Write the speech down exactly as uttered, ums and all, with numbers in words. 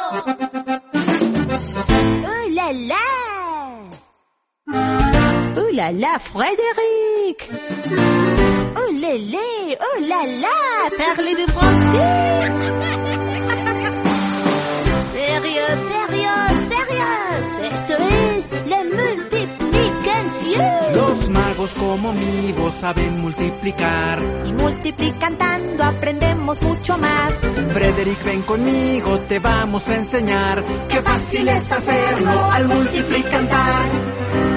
Oh là là! Oh là là, Frédéric! Oh lélé! Oh là là! Parlez-vous français? Sérieux, sérieux, sérieux! Esto es la multiplicación. Los magos como mi voz saben multiplicar. Y multiplicando aprendemos mucho más. Frederick, ven conmigo, te vamos a enseñar. Qué fácil es hacerlo al multiplicar.